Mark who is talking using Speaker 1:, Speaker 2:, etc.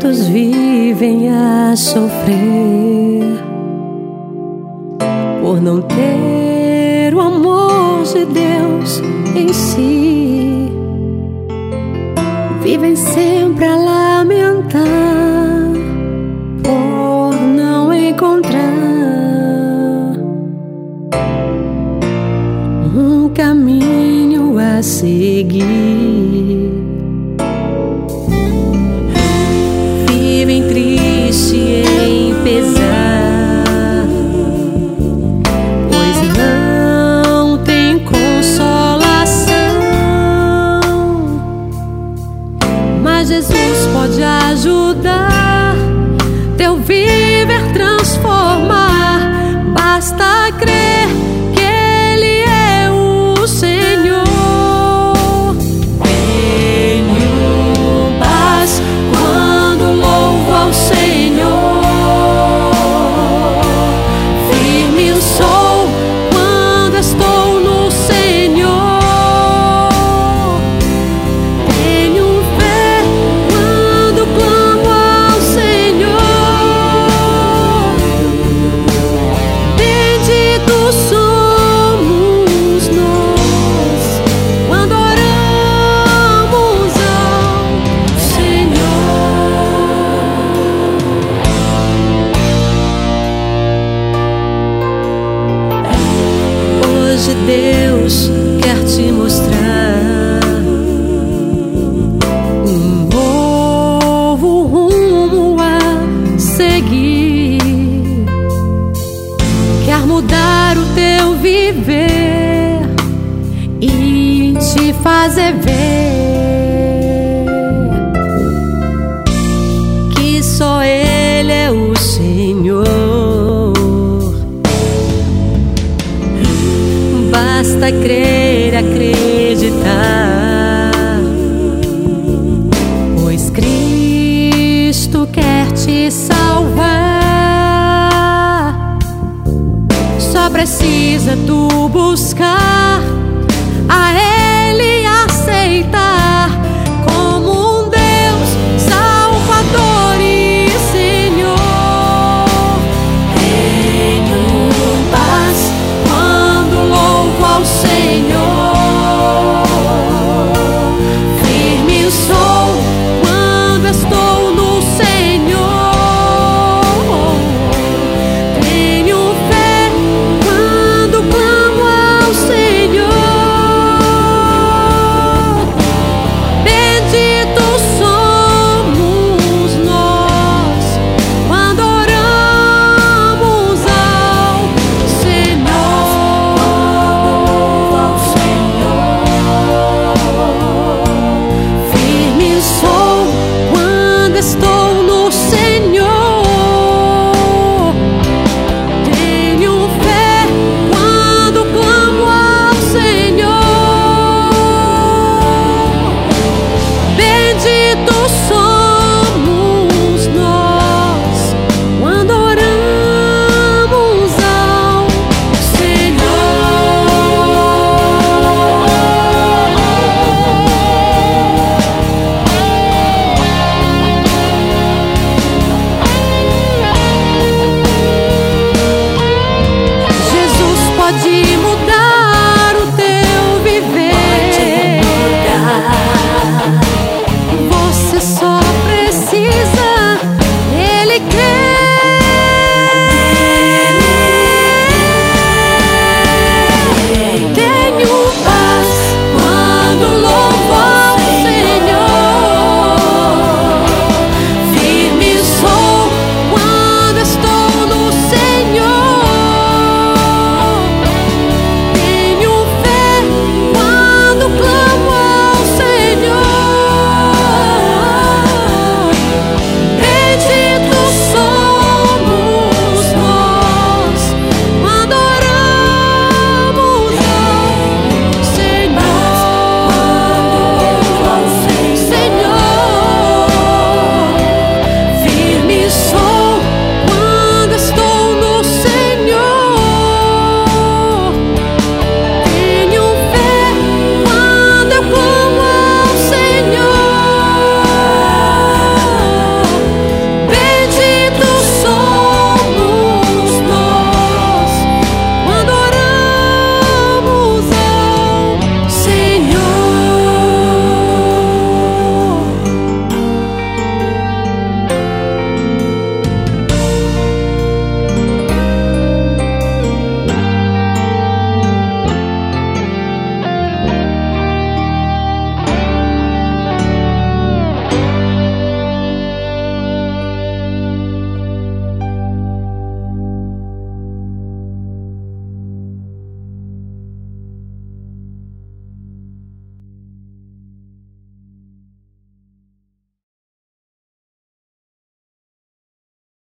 Speaker 1: muitos vivem a sofrer por não ter o amor de Deus em si. Vivem sempre a lamentar por não encontrar um caminho a seguir. Vivem triste em pesar, pois não tem consolação. Mas Jesus pode ajudar teu viver transformar. Basta crer que Ele é o Senhor. Tenho paz quando louvo ao Senhor. Firme sou quando estou no Senhor. Tenho fé quando clamo ao Senhor. Benditos somos nós quando oramos ao Senhor. Hoje Deus quer te mostrar um novo rumo a seguir. Quer mudar o teu viver e te fazer ver que só Ele é o Senhor. Basta crer, acreditar.